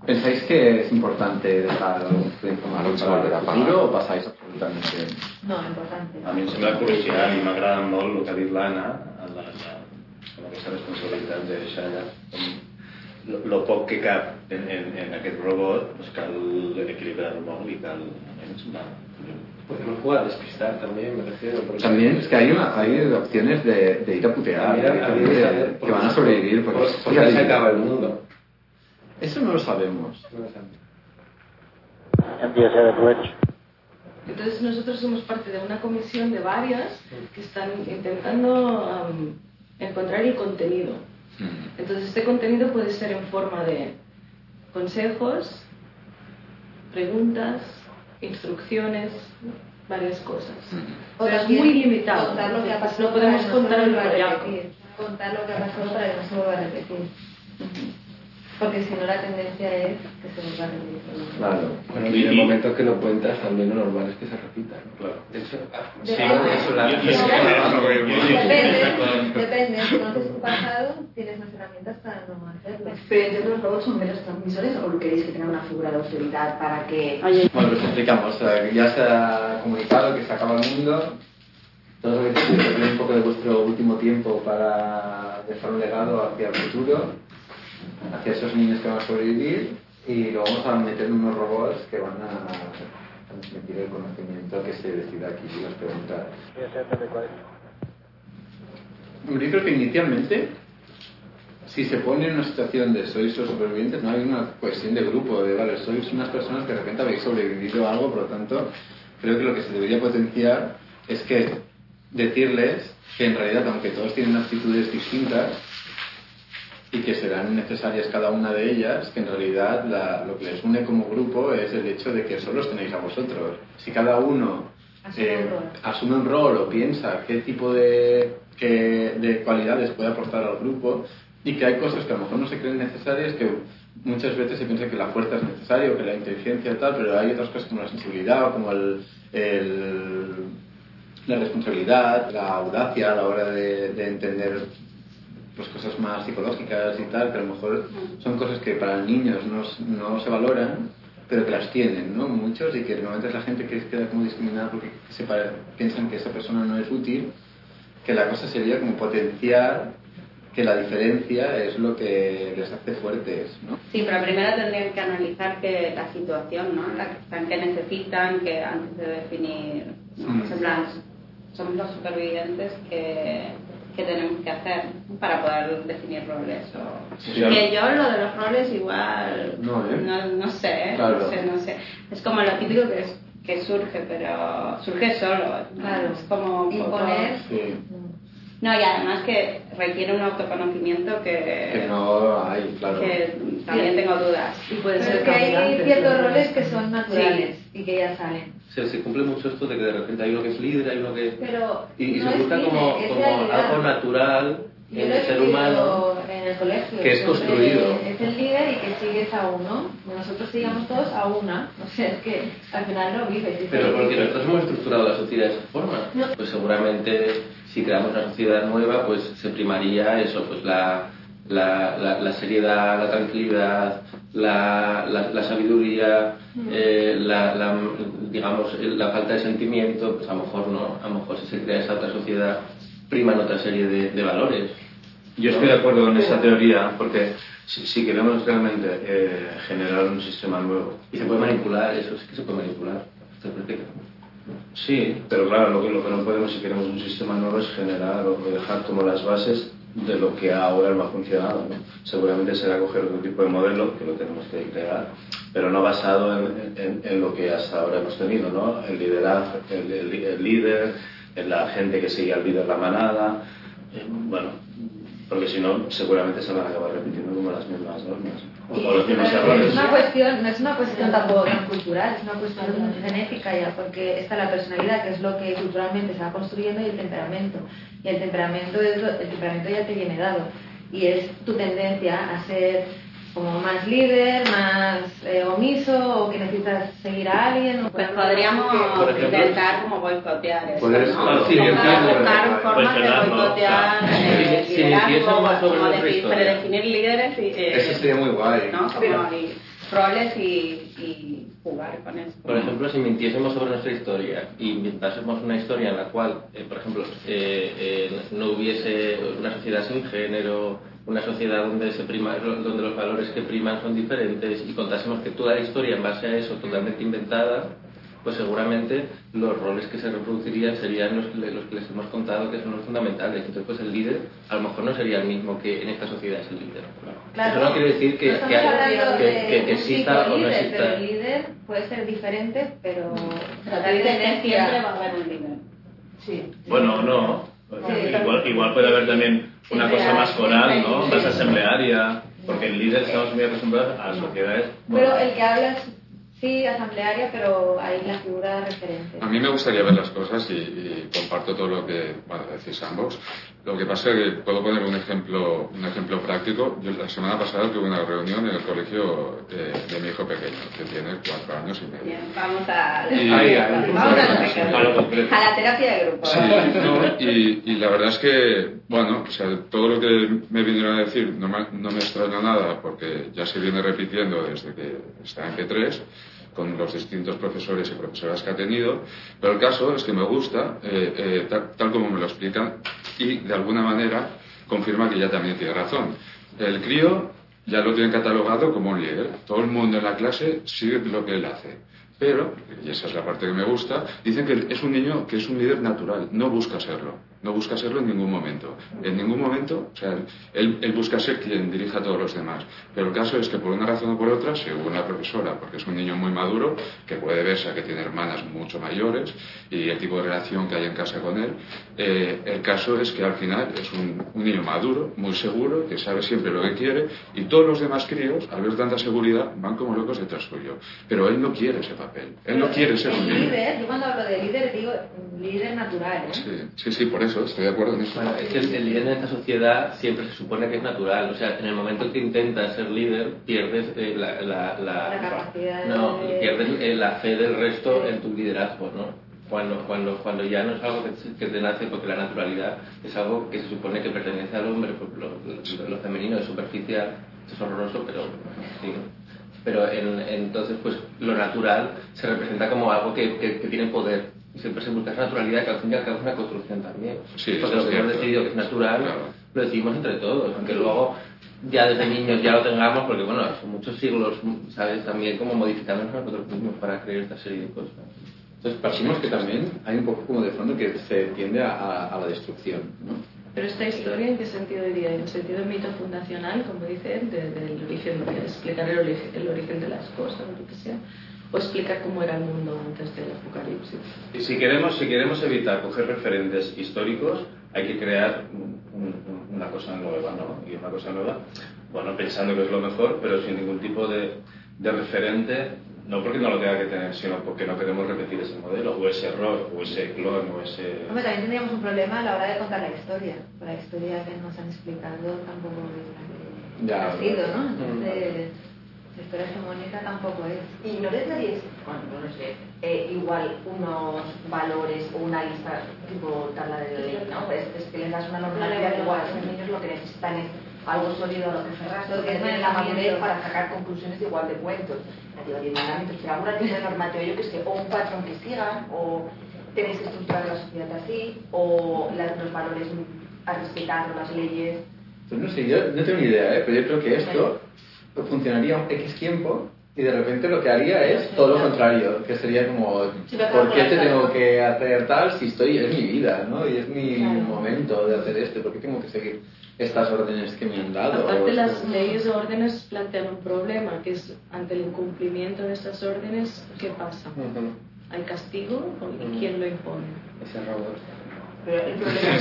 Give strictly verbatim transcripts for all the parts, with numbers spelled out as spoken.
¿Pensáis que es importante dejar de informar para el futuro o pasáis absolutamente? No, importante. A mi em sembla crucial i m'agrada molt el que ha dit l'Anna en, la, en aquesta responsabilitat de deixar allà com lo poc que cap en, en, en aquest robot, pues cal equilibrar molt i cal... A mi em sembla... Podemos jugar a despistar también, me refiero. También es que hay, una, hay opciones de, de ir a putear, Mira, de, a de, de, que van a sobrevivir. Porque, porque se acaba el mundo. Eso no lo sabemos. Empieza después. Entonces nosotros somos parte de una comisión de varias que están intentando um, encontrar el contenido. Entonces este contenido puede ser en forma de consejos, preguntas, instrucciones, varias cosas. O Pero es muy limitado. Contar lo que ha pasado. No podemos para que contar no se el vuelva a proyecto. repetir. Contar lo que ha pasado para que no se vuelva a repetir. Uh-huh. Porque si no, la tendencia es que se vuelva a repetir. Claro. Bueno, y en el momento que lo cuentas, también lo normal es que se repita, ¿no? Claro. Eso, ah, Sí, eso la... Depende, depende. Si conoces tu pasado, tienes más herramientas para no hacerlo. Pero entonces los robots son meros transmisores o queréis que tengan una figura de autoridad para que... Bueno, pues explicamos. Ya se ha comunicado que se acaba el mundo. Todo lo que tenéis un poco de vuestro último tiempo para dejar un legado hacia el futuro, hacia esos niños que van a sobrevivir, y lo vamos a meter en unos robots que van a transmitir el conocimiento que se decida aquí y las preguntas. Yo creo que inicialmente, si se pone en una situación de sois los supervivientes, no hay una cohesión de grupo, de vale, sois unas personas que de repente habéis sobrevivido a algo, por lo tanto, creo que lo que se debería potenciar es que decirles que en realidad, aunque todos tienen actitudes distintas y que serán necesarias cada una de ellas, que en realidad la, lo que les une como grupo es el hecho de que solo os tenéis a vosotros. Si cada uno Asume eh, un rol. asume un rol o piensa qué tipo de, qué, de cualidades puede aportar al grupo, y que hay cosas que a lo mejor no se creen necesarias, que muchas veces se piensa que la fuerza es necesaria o que la inteligencia y tal, pero hay otras cosas como la sensibilidad o como el, el la responsabilidad, la audacia a la hora de, de entender pues cosas más psicológicas y tal, que a lo mejor son cosas que para niños no, no se valoran, pero que las tienen, ¿no? Muchos, y que normalmente es la gente que queda como discriminada porque se pare, piensan que esa persona no es útil, que la cosa sería como potenciar que la diferencia es lo que les hace fuertes, ¿no? Sí, pero primero tendrían que analizar que la situación, ¿no? La que están, que necesitan, que antes de definir, ¿no? Pues en plan, somos los supervivientes que, que tenemos que hacer para poder definir roles. O... Sí. Que yo lo de los roles igual no, ¿eh? no, no sé, ¿eh? Claro. no sé, no sé. Es como lo típico que es, que surge, pero surge solo, ¿no? Claro. Es como un imponer. poco... Sí. No, y además que requiere un autoconocimiento que, Que no hay, claro. que también tengo dudas. Y puede Pero ser es que hay cambiantes, ciertos ¿no? roles que son naturales y que ya salen. Se, se cumple mucho esto de que de repente hay uno que es líder, hay uno que... Pero Y, y no se es busca líder, como, es como realidad. algo natural Yo en lo he el ser vivido humano. en el colegio. que es siempre construido. Es el líder y que sigues a uno. Nosotros sigamos todos a una. O sea, es que al final lo vives. y Pero te- porque nosotros hemos estructurado la sociedad de esa forma. No. Pues seguramente si creamos una sociedad nueva, pues se primaría eso, pues la, la, la, la seriedad, la tranquilidad, la, la, la sabiduría, eh, la, la, digamos, la falta de sentimiento, pues a lo mejor no, a lo mejor si se crea esa otra sociedad, priman otra serie de, de valores. Yo estoy de acuerdo con esa teoría, porque si, si queremos realmente eh, generar un sistema nuevo... Y se puede manipular, eso sí que se puede manipular. ¿Te parece que no? Sí, pero claro, lo que, lo que no podemos, si queremos un sistema nuevo, es generar o dejar como las bases de lo que ahora no ha funcionado, ¿no? Seguramente será coger otro tipo de modelo, que lo tenemos que crear, pero no basado en, en, en lo que hasta ahora hemos tenido, ¿no? El liderazgo, el, el, el líder, en la gente que sigue al líder, la manada, eh, bueno, porque si no, seguramente se van a acabar repitiendo como las mismas normas, o, o los mismos Pero errores. es una cuestión, no es una cuestión tampoco tan cultural, es una cuestión genética ya, porque está la personalidad, que es lo que culturalmente se va construyendo, y el temperamento. Y el temperamento, es lo, el temperamento ya te viene dado, y es tu tendencia a ser como más líder, más eh, omiso, o que necesitas seguir a alguien. O Pues podríamos por ejemplo, intentar como boicotear eso, puede ser, ¿no? sí, Como entiendo, buscar formas de cuestionarlo, boicotear claro. eh, Si- si hiciésemos liderazgo, sobre como nuestra de historia. predefinir líderes y... eh, Eso sería muy guay. ¿no? Como y- roles y, y jugar con eso. Por ejemplo, si mintiésemos sobre nuestra historia y inventásemos una historia en la cual, eh, por ejemplo, eh, eh, no hubiese una sociedad sin género, una sociedad donde se prima, donde los valores que priman son diferentes, y contásemos que toda la historia en base a eso totalmente inventada, pues seguramente los roles que se reproducirían serían los, los que les hemos contado, que son los fundamentales. Entonces, pues el líder a lo mejor no sería el mismo que en esta sociedad es el líder. Claro, eso no quiere decir que, no que, haya, que, de que, que exista o no líder, exista. pero el líder puede ser diferente, pero Pero siempre va a haber un líder. Sí. Bueno, no. Sí. Igual, igual puede haber también una Sí, cosa sí, más sí, coral, sí, ¿no? sí. Más asamblearia, porque el líder estamos muy acostumbrados a sociedades. Pero Bueno, el que habla es, sí, asamblearia, pero hay la figura referente. A mí me gustaría ver las cosas y, y comparto todo lo que, bueno, decís ambos. Lo que pasa es que puedo poner un ejemplo, un ejemplo práctico. Yo la semana pasada tuve una reunión en el colegio de, de mi hijo pequeño, que tiene cuatro años y medio. Bien, vamos a, Y- Ahí, vamos ahí. a, lo pequeño. A lo concreto. A la terapia de grupo. Sí, no, y, y la verdad es que, bueno, o sea, todo lo que me vinieron a decir no me, no me extraña nada, porque ya se viene repitiendo desde que está en P tres, con los distintos profesores y profesoras que ha tenido, pero el caso es que me gusta, eh, eh, tal, tal como me lo explican, y de alguna manera confirma que ella también tiene razón. El crío ya lo tienen catalogado como un líder, todo el mundo en la clase sigue lo que él hace. Pero, y esa es la parte que me gusta, dicen que es un niño que es un líder natural, no busca serlo, no busca serlo en ningún momento. En ningún momento, o sea, él, él busca ser quien dirija a todos los demás. Pero el caso es que por una razón o por otra, según la profesora, porque es un niño muy maduro, que puede verse a que tiene hermanas mucho mayores y el tipo de relación que hay en casa con él, eh, el caso es que al final es un, un niño maduro, muy seguro, que sabe siempre lo que quiere, y todos los demás críos, al ver tanta seguridad, van como locos detrás suyo. Pero él no quiere ese papel. Él no quiere ser un El líder. líder, yo cuando hablo de líder digo líder natural, ¿eh? Sí, sí, sí, por eso, estoy de acuerdo en eso. Bueno, es que el, el líder en esta sociedad siempre se supone que es natural. O sea, en el momento que intentas ser líder, pierdes eh, la, la, la, La capacidad no, de- pierdes eh, la fe del resto en tu liderazgo, ¿no? Cuando, cuando, cuando ya no es algo que, que te nace, porque la naturalidad es algo que se supone que pertenece al hombre, porque lo, lo, lo femenino es superficial, esto es horroroso, pero sí. Pero en, entonces, pues lo natural se representa como algo que, que, que tiene poder. Y siempre se busca esa naturalidad, que al fin y al cabo es una construcción también. Sí, porque eso lo es que hemos cierto. decidido que es natural, Claro. lo decidimos entre todos, aunque luego ya desde niños ya lo tengamos, porque bueno, son muchos siglos, ¿sabes? También como modificándonos nosotros mismos para creer esta serie de cosas. Entonces, partimos que también hay un poco como de fondo que se tiende a, a, a la destrucción, ¿no? Pero esta historia, ¿en qué sentido diría? En el sentido mito fundacional, como dice él, de, del origen, de explicar el origen, el origen de las cosas, o lo que sea, o explicar cómo era el mundo antes del apocalipsis. Y si queremos, si queremos evitar coger referentes históricos, hay que crear un, un, una cosa nueva, ¿no? Y una cosa nueva, bueno, pensando que es lo mejor, pero sin ningún tipo de, de referente, no porque no lo tenga que tener, sino porque no queremos repetir ese modelo, o ese error, o ese clon, o ese... Hombre, también tendríamos un problema a la hora de contar la historia. La historia que nos han explicado tampoco es la que Ya, ha sido, ¿no? mm. Entonces, la historia hegemónica tampoco es. ¿Y no les daríais, bueno, no lo sé, eh, igual unos valores o una lista tipo tabla de la ley, ¿no? Pues es que les das una normativa que igual los niños lo que necesitan es algo sólido a lo que aferrarse, Lo que que es tienen la madurez mantenimiento. para sacar conclusiones igual de cuentos. La teoría de mandamientos, pero alguna lista de normativa, yo que sé, o un patrón que sigan, o tenéis que estructurar la sociedad así, o la- los valores a respetar, o las leyes. Pues no sé, yo no tengo ni idea, ¿eh? Pero yo creo que esto funcionaría un X tiempo y de repente lo que haría es todo lo contrario, que sería como, Sí, me ¿por qué te acabo de tengo que hacer tal si estoy, es mi vida, ¿no? Y es mi Claro. momento de hacer esto, ¿por qué tengo que seguir estas órdenes que me han dado? Aparte, O las esto- leyes o órdenes plantean un problema, que es ante el incumplimiento de estas órdenes, ¿qué pasa? ¿Hay castigo y quién lo impone? Ese robot. Pero el problema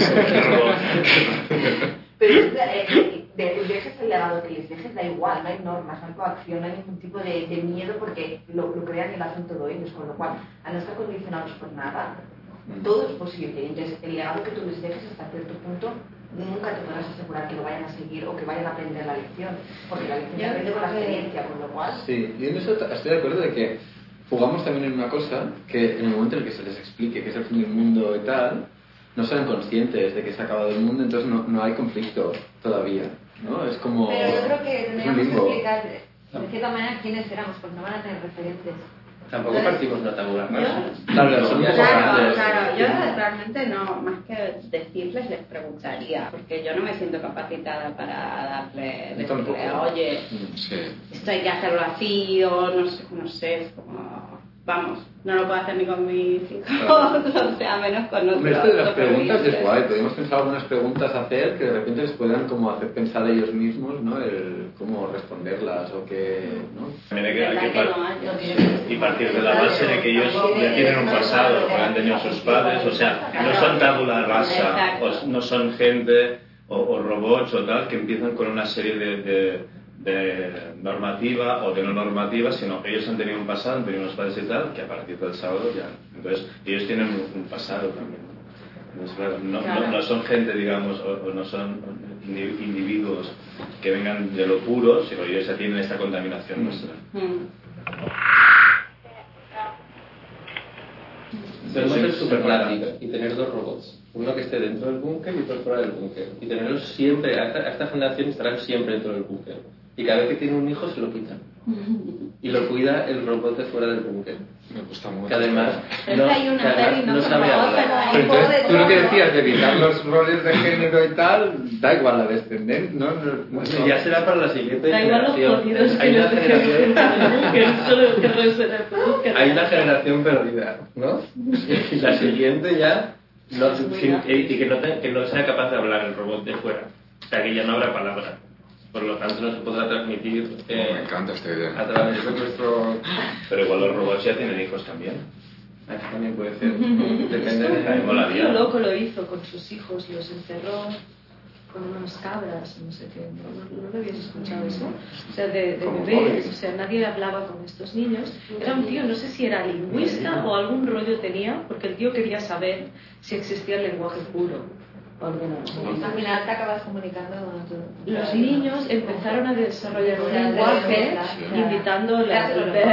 es pero es, eh, de, de, dejes el legado que les dejes, da igual, no hay normas, no hay coacción, no hay ningún tipo de, de miedo porque lo, lo crean y lo hacen todo ellos, con lo cual, al no estar condicionados por nada, todo es posible. Entonces, el legado que tú les dejes hasta cierto punto, nunca te podrás asegurar que lo vayan a seguir o que vayan a aprender la lección, porque la lección se aprende con la experiencia, con lo cual... Sí, y en eso t- estoy de acuerdo de que jugamos también en una cosa que en el momento en el que se les explique que es el fin del mundo y tal, no serán conscientes de que se ha acabado el mundo, entonces no, no hay conflicto todavía, ¿no? Es como... Pero yo creo que es un tendríamos que limbo. explicar, De cierta manera, ¿quiénes éramos? Pues no van a tener referentes. Tampoco partimos una tabula rasa. Claro, son un poco Claro, grandes. claro, yo realmente no, más que decirles, les preguntaría, porque yo no me siento capacitada para darle, decirle, oye, Sí. esto hay que hacerlo así, o no sé, no sé, es como, vamos, no lo puedo hacer ni con mis hijos, o sea, menos con otros. Hombre, esto de las preguntas es supervivientes. guay, podemos pensar algunas preguntas a hacer que de repente les puedan como hacer pensar a ellos mismos, ¿no? El cómo responderlas o qué, ¿no? También hay que, hay que Verdad que par- no hay. y partir de la base de que ellos ya tienen un pasado, que han tenido sus padres, o sea, no son tabula rasa, o no son gente o, o robots o tal que empiezan con una serie de, de, de normativa o de no normativa, sino que ellos han tenido un pasado, han tenido unos padres y tal, que a partir del sábado ya. Entonces, ellos tienen un, un pasado también. Entonces, claro, no, no, no son gente, digamos, o, o no son indi- individuos que vengan de lo puro, sino ellos ya tienen esta contaminación nuestra. Mm. Podemos ser Sí, súper sí, prácticos y tener dos robots, uno que esté dentro del búnker y otro fuera del búnker, y tenerlos siempre, a esta, a esta generación estarán siempre dentro del búnker, y cada vez que tiene un hijo se lo quitan y lo cuida el robot de fuera del búnker, Me gusta mucho. que además Es no, que hay una que además peli, no no sé sabe cómo, hablar. pero hay Pero un poco entonces, de tú lo que todo. decías de evitar los roles de género y tal, da igual la descendencia, ¿no? no, no, Sí, ya será para la siguiente Da igual los generación. jodidos que Hay una les dejen generación que solo que resuena el búnker. hay una generación perdida, ¿no? Y la siguiente ya no, sin- y que no, te- que no sea capaz de hablar el robot de fuera, o sea que ya no habrá palabra, por lo tanto no se podrá transmitir eh, Me encanta esta idea. a través de nuestro... Pero igual los robots ya tienen hijos también. Eso también puede ser, depende de También molaría. Un loco lo hizo con sus hijos, los encerró con unas cabras, no sé qué, ¿no, no, no lo habías escuchado eso? O sea, de, de Como bebés, hobby. o sea, nadie hablaba con estos niños. Era un tío, no sé si era lingüista o algún rollo tenía, porque el tío quería saber si existía el lenguaje puro o alguna cosa. Al final te acabas comunicando con todo. Los niños empezaron a desarrollar un Claro, lenguaje claro. imitando la Claro, ver,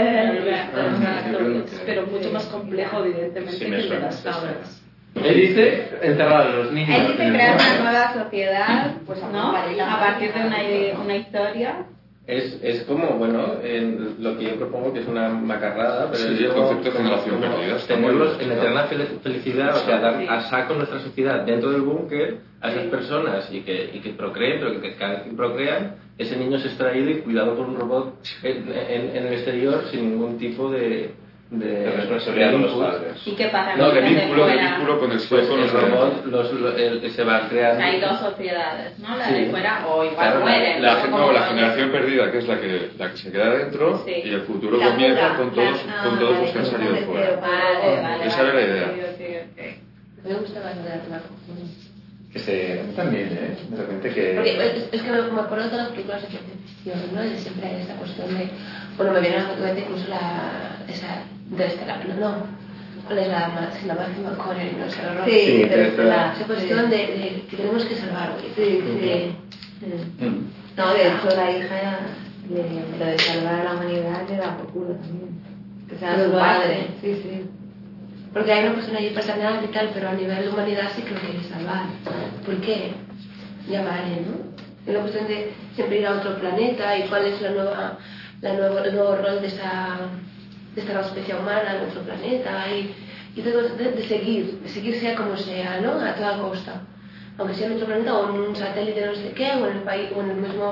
claro. pero mucho más complejo evidentemente Sí, que me el de suena, las sí, sí. cabras. Él dice encerrar a los niños. Él dice en el crear bosque. una nueva sociedad, Pues ¿no? A partir de una, una historia. Es, es como, bueno, en lo que yo propongo que es una macarrada, pero Sí, es el como- concepto de como- generación como perdida está muy tenerlos bien, en ¿no? eterna fel- felicidad, o sea, dar Sí. a saco nuestra sociedad dentro del búnker a esas Sí. personas y que, y que procreen, pero que cada vez que procrean, ese niño es extraído y cuidado por un robot en, en- en el exterior sin ningún tipo de... de, De responsabilidad de los input. padres. ¿Y qué pasa? No, con De los de vínculo, de fuera? vínculo con el Pues con el los robot los, lo- el- se va creando. Hay dos sociedades, ¿no? La Sí. de fuera o igual Claro, la- mueren. La, ¿no? gen- Como no, la los- generación perdida, que es la que, la que se queda dentro, Sí. y el futuro La comienza muda, con todos, la- con todos ah, los que han vale, salido de con fuera. Vale, vale. Esa era la vale, idea. sí, sí, ok. Me gusta más de la Que se... También, ¿eh? De repente que... Porque es, es que me me acuerdo de todas las películas de ciencia ficción, ¿no? Y siempre hay esa cuestión de... Bueno, me viene a la mente incluso la... esa... de Estelar, no, no. ¿Cuál es la más? La Matthew McConaughey, ¿no? Ese horror. Sí, Sí, pero pero- la- Esa cuestión de, de que tenemos que salvar, güey. Sí, De- sí. Mm. No, de hecho la hija de, lo de salvar a la humanidad le da por culo también. Que sea Pero su lo padre. hace. Sí, sí. Porque hay una persona ahí personal y tal, pero a nivel de humanidad sí que lo quiere salvar. ¿Por qué? Ya vale, ¿no? Es la cuestión de siempre ir a otro planeta y cuál es la nueva, la nueva, el nuevo rol de esa, de esta nueva especie humana en otro planeta y, y todo de, de seguir, de seguir sea como sea, ¿no? A toda costa. Aunque sea en otro planeta o en un satélite no sé qué, o en el país, o en el mismo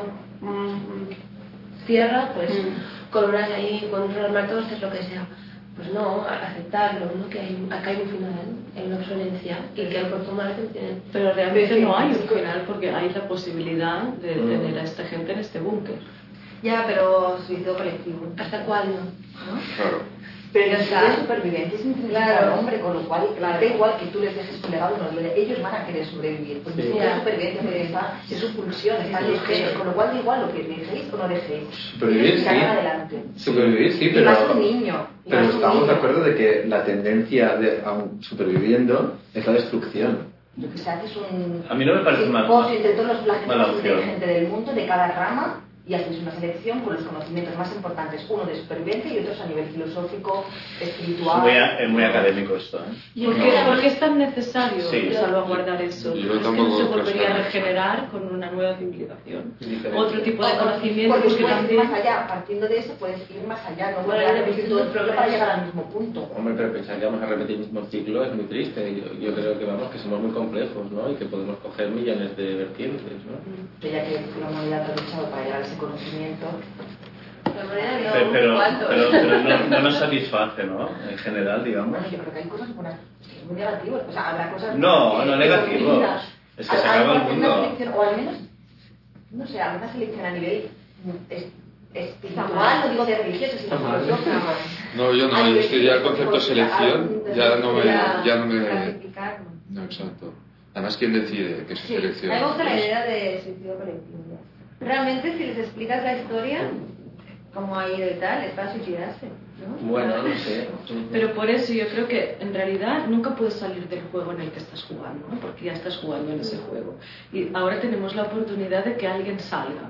mm, Tierra, pues Mm. colonas ahí con otros matostes, lo que sea. Pues no, a- aceptarlo, ¿no? Que hay, acá hay un final, hay una obsolencia y que el cuerpo humano tiene... Pero realmente no hay un final porque hay la posibilidad de tener a esta gente en este búnker. Ya, pero suicidio colectivo. ¿Hasta cuándo? Claro. Pero Ya si está. es supervivencia es intrínseca Claro. al hombre, con lo cual Claro. da igual que tú les dejes tu legado o no, ellos van a querer sobrevivir, porque Sí. si la supervivencia que está es su pulsión, está en los genes, con lo cual da igual lo que dejéis o no dejéis. Supervivir, Ellos sí. sacan adelante. Supervivir, sí, Y pero... más un niño. y Pero más un estamos niño. de acuerdo de que la tendencia, de, aun superviviendo, es la destrucción. Lo que se hace es un A mí no me parece mal- simposio de todos los mala planetas opción. de gente del mundo, de cada rama, y hacéis una selección con los conocimientos más importantes, uno de supervivencia y otros a nivel filosófico, espiritual. Es muy, es muy académico esto, ¿eh? ¿Por qué, ¿Por qué es tan necesario Sí. salvaguardar eso? Yo Es que tampoco no se volvería a creo. regenerar con una nueva civilización. Diferente. Otro tipo de Porque conocimientos puedes que ir también... más allá, partiendo de eso puedes ir más allá, no Bueno, volver a ya repetir todo el programa para llegar al mismo punto. Hombre, pero pensar que vamos a repetir el mismo ciclo es muy triste. Yo, yo creo que vamos, que somos muy complejos, ¿no? Y que podemos coger millones de vertientes, ¿no? Pero ya que la humanidad ha luchado para llegar a ese conocimiento. La manera no, Pero, pero, ¿cuánto? pero, pero no, no nos satisface, ¿no? En general, digamos. Bueno, yo creo que hay cosas buenas, que es muy negativo. O sea, habrá cosas. No, que- no que negativo. convividas. Es que se Al- acaba el al- mundo. alguna selección, o al menos, no sé, alguna selección a nivel es- espiritual, no digo de religioso, sino filosófico. No, yo no, yo estoy ya el concepto selección, ya no me... Ya no me Clasificar, ¿no? no, exacto. Además, ¿quién decide que se Sí, a mí selecciona? me gusta la idea de suicidio colectivo. Realmente, si les explicas la historia, cómo ha ido y tal, es para suicidarse, ¿no? Bueno, no sé. Pero por eso yo creo que en realidad nunca puedes salir del juego en el que estás jugando, ¿no? Porque ya estás jugando en ese juego. Y ahora tenemos la oportunidad de que alguien salga.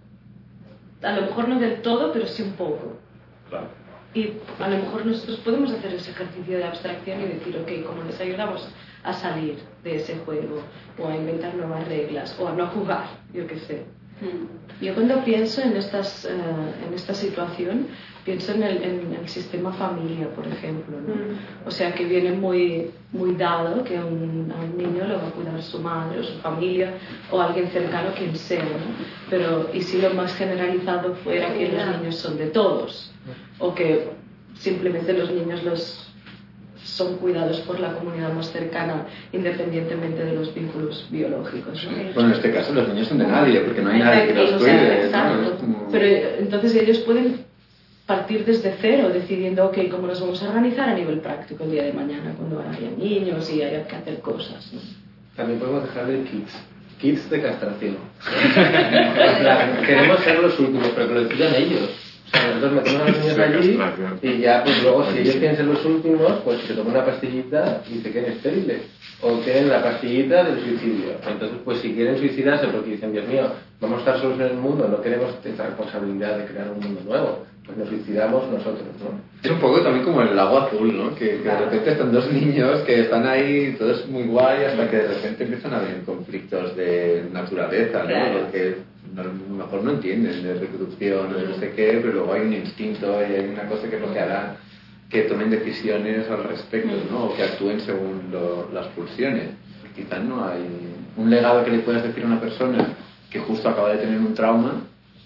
A lo mejor no del todo, pero sí un poco. Claro. Y a lo mejor nosotros podemos hacer ese ejercicio de abstracción y decir, ok, ¿cómo les ayudamos a salir de ese juego? O a inventar nuevas reglas, o a no jugar, yo qué sé. Yo cuando pienso en, estas, uh, en esta situación, pienso en el, en el sistema familia, por ejemplo, ¿no? O sea, que viene muy, muy dado que a un, a un niño lo va a cuidar su madre o su familia o alguien cercano, quien sea, ¿no? Pero, ¿y si lo más generalizado fuera que los niños son de todos? O que simplemente los niños los son cuidados por la comunidad más cercana, independientemente de los vínculos biológicos, ¿no? Bueno, en este caso los niños son de nadie, porque no hay nadie que los Exacto, o sea, cuide, ¿no? exacto. Es como- Pero entonces ellos pueden partir desde cero, decidiendo, ok, cómo nos vamos a organizar a nivel práctico el día de mañana, cuando haya niños y haya que hacer cosas, ¿no? También podemos dejar de kits. Kits de castración. En plan, queremos ser los últimos, pero que lo decidan ellos. O sea, nosotros metemos a los niños allí y ya, pues luego, si ellos quieren ser los últimos, pues se toman una pastillita y se queden estériles. O tienen la pastillita del suicidio. Entonces, pues si quieren suicidarse porque dicen, Dios mío, vamos a estar solos en el mundo, no queremos esta responsabilidad de crear un mundo nuevo, pues nos suicidamos nosotros, ¿no? Es un poco también como el lago azul, ¿no? Que, que de repente están dos niños que están ahí, todo es muy guay, hasta que de repente empiezan a haber conflictos de naturaleza, ¿no? Claro. Porque no- a lo mejor no entienden de reproducción o de no sé qué, pero luego hay un instinto y hay una cosa que es lo que hará que tomen decisiones al respecto, ¿no? O que actúen según lo- las pulsiones. Quizás no hay un legado que le puedas decir a una persona que justo acaba de tener un trauma.